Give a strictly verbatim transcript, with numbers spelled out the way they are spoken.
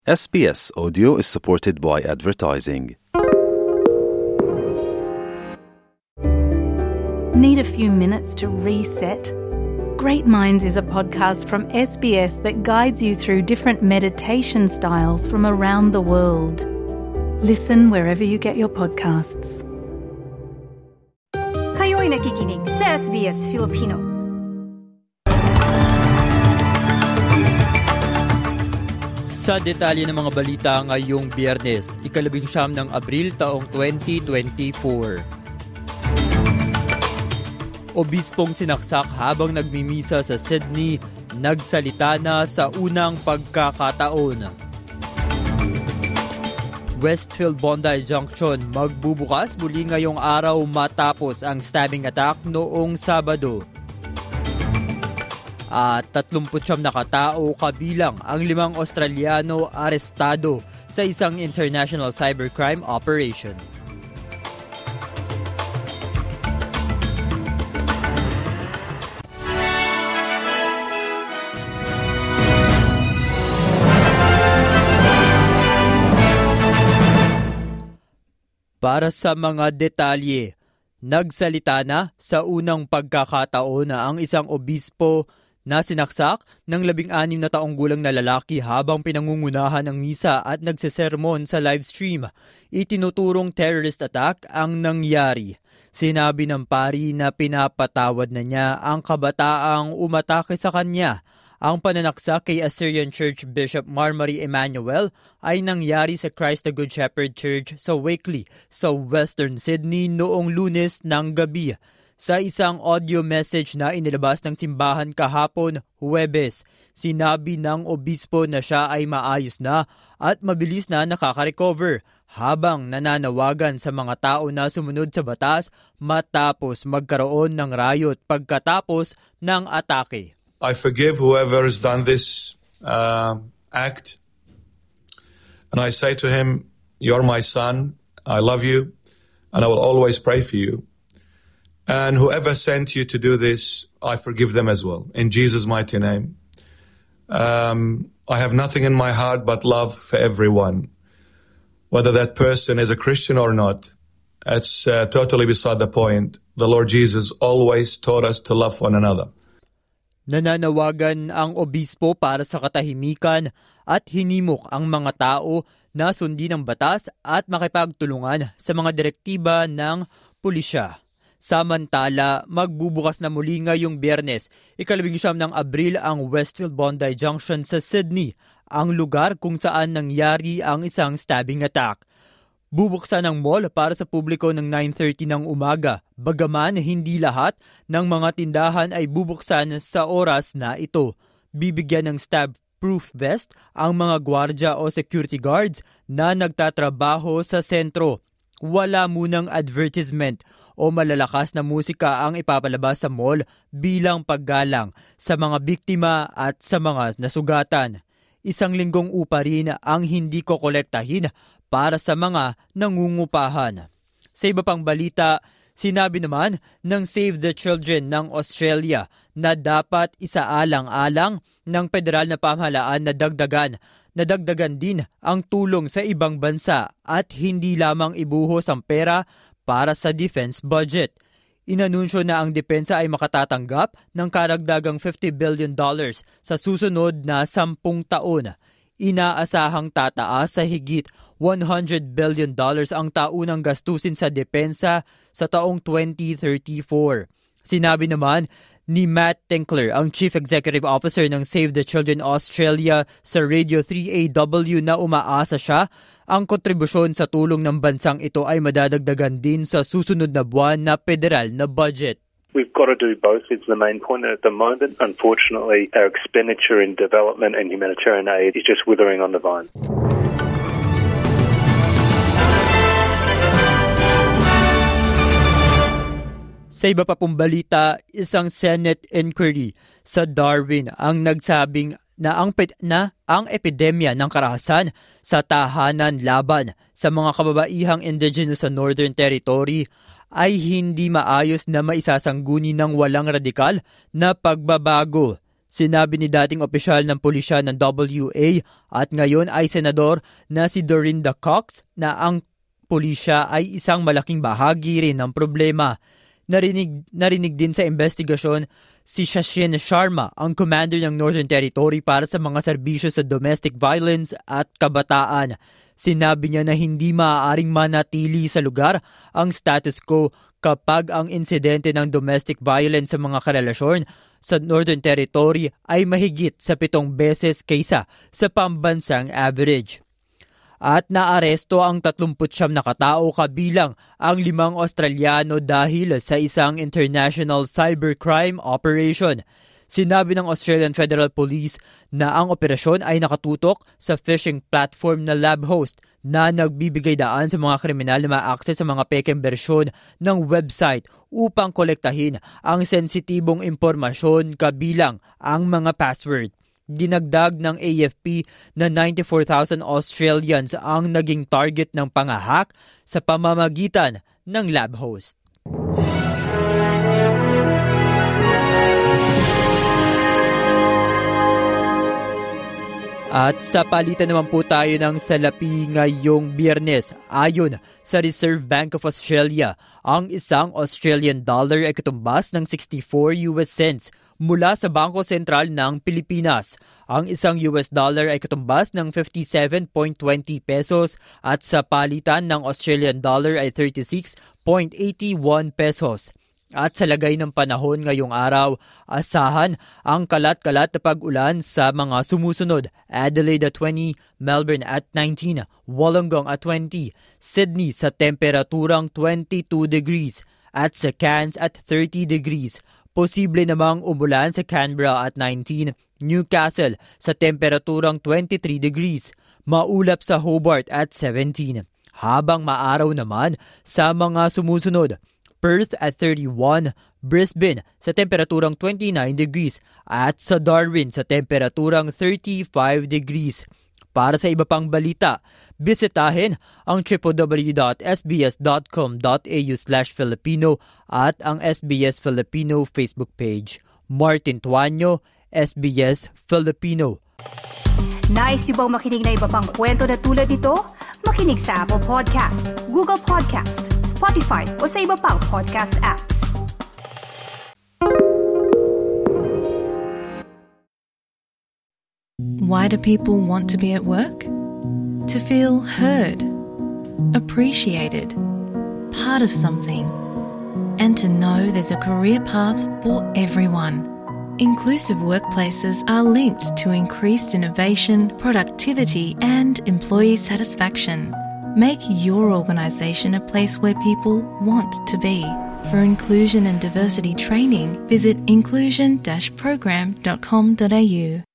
S B S Audio is supported by advertising. Need a few minutes to reset? Great Minds is a podcast from S B S that guides you through different meditation styles from around the world. Listen wherever you get your podcasts. Kayo'y nakikinig sa S B S Filipino. Sa detalye ng mga balita ngayong Biyernes, ikalabing siyam ng Abril taong twenty twenty-four. Obispong sinaksak habang nagmimisa sa Sydney, nagsalita na sa unang pagkakataon. Westfield Bondi Junction magbubukas muli ngayong araw matapos ang stabbing attack noong Sabado. At tatlumput siyam na katao kabilang ang limang Australiano arestado sa isang international cybercrime operation. Para sa mga detalye, nagsalita na sa unang pagkakataon na ang isang obispo na sinaksak ng labing-anim na taong gulang na lalaki habang pinangungunahan ng misa at nagsesermon sa livestream. Itinuturong terrorist attack ang nangyari. Sinabi ng pari na pinapatawad na niya ang kabataang umatake sa kanya. Ang pananaksak kay Assyrian Church Bishop Marmari Emmanuel ay nangyari sa Christ the Good Shepherd Church sa Wakeley, sa Western Sydney noong Lunes ng gabi. Sa isang audio message na inilabas ng simbahan kahapon, Huwebes, sinabi ng obispo na siya ay maayos na at mabilis na nakaka-recover habang nananawagan sa mga tao na sumunod sa batas matapos magkaroon ng riot pagkatapos ng atake. I forgive whoever has done this uh, act, and I say to him, "You're my son, I love you, and I will always pray for you. And whoever sent you to do this, I forgive them as well, in Jesus' mighty name. Um, I have nothing in my heart but love for everyone, whether that person is a Christian or not. It's uh, totally beside the point. The Lord Jesus always taught us to love one another." Nananawagan ang obispo para sa katahimikan at hinimok ang mga tao na sundin ang batas at makipagtulungan sa mga direktiba ng pulisya. Samantala, magbubukas na muli ngayong Biyernes, ikalabing siyam ng Abril ang Westfield Bondi Junction sa Sydney, ang lugar kung saan nangyari ang isang stabbing attack. Bubuksan ang mall para sa publiko ng nine thirty ng umaga, bagaman hindi lahat ng mga tindahan ay bubuksan sa oras na ito. Bibigyan ng stab-proof vest ang mga gwardya o security guards na nagtatrabaho sa sentro. Wala munang advertisement o malalakas na musika ang ipapalabas sa mall bilang paggalang sa mga biktima at sa mga nasugatan. Isang linggong upa rin ang hindi kokolektahin para sa mga nangungupahan. Sa iba pang balita, sinabi naman ng Save the Children ng Australia na dapat isaalang-alang ng federal na pamahalaan na dagdagan na dagdagan din ang tulong sa ibang bansa at hindi lamang ibuhos ang pera para sa defense budget. Inanunsyo na ang depensa ay makatatanggap ng karagdagang fifty billion dollars sa susunod na sampung taon. Inaasahang tataas sa higit one hundred billion dollars ang taunang gastusin sa depensa sa taong twenty thirty-four. Sinabi naman ni Matt Tinkler, ang Chief Executive Officer ng Save the Children Australia sa Radio three A W na umaasa siya ang kontribusyon sa tulong ng bansang ito ay madadagdagan din sa susunod na buwan na federal na budget. We've got to do both is the main point at the moment. Unfortunately, our expenditure in development and humanitarian aid is just withering on the vine. Sa iba pa pong balita, isang Senate inquiry sa Darwin ang nagsabing na ang, na ang epidemya ng karahasan sa tahanan laban sa mga kababaihang indigenous sa Northern Territory ay hindi maayos na maisasangguni ng walang radikal na pagbabago. Sinabi ni dating opisyal ng pulisya ng W A at ngayon ay senador na si Dorinda Cox na ang pulisya ay isang malaking bahagi rin ng problema. Narinig, narinig din sa investigasyon si Shashin Sharma, ang commander ng Northern Territory para sa mga serbisyo sa domestic violence at kabataan. Sinabi niya na hindi maaaring manatili sa lugar ang status quo kapag ang insidente ng domestic violence sa mga karelasyon sa Northern Territory ay mahigit sa pitong beses kaysa sa pambansang average. At naaresto ang tatlumput siyam na katao kabilang ang limang Australiano dahil sa isang international cybercrime operation. Sinabi ng Australian Federal Police na ang operasyon ay nakatutok sa phishing platform na LabHost na nagbibigay daan sa mga kriminal na ma-access sa mga pekeng bersyon ng website upang kolektahin ang sensitibong impormasyon kabilang ang mga password. Dinagdag ng A F P na ninety-four thousand Australians ang naging target ng pangahak sa pamamagitan ng LabHost. At sa palitan naman po tayo ng salapi ngayong Biyernes. Ayon sa Reserve Bank of Australia, ang isang Australian dollar ay katumbas ng sixty-four U S cents mula sa Bangko Sentral ng Pilipinas. Ang isang U S dollar ay katumbas ng fifty-seven point two zero pesos at sa palitan ng Australian dollar ay thirty-six point eight one pesos. At sa lagay ng panahon ngayong araw, asahan ang kalat-kalat na pag-ulan sa mga sumusunod. Adelaide at twenty, Melbourne at nineteen, Wollongong at twenty, Sydney sa temperaturang twenty-two degrees, at sa Cairns at thirty degrees. Posible namang umulan sa Canberra at nineteen, Newcastle sa temperaturang twenty-three degrees, maulap sa Hobart at seventeen. Habang maaraw naman sa mga sumusunod, Perth at thirty-one, Brisbane sa temperaturang twenty-nine degrees at sa Darwin sa temperaturang thirty-five degrees. Para sa iba pang balita, bisitahin ang w w w dot s b s dot com dot a u slash Filipino at ang S B S Filipino Facebook page. Martin Tuanyo, S B S Filipino. Nice yung bang makinig na iba pang kwento na tulad ito? Makinig sa Apple Podcast, Google Podcast, Spotify o sa iba pang podcast apps. Why do people want to be at work? To feel heard, appreciated, part of something, and to know there's a career path for everyone. Inclusive workplaces are linked to increased innovation, productivity, and employee satisfaction. Make your organisation a place where people want to be. For inclusion and diversity training, visit inclusion dash program dot com dot a u.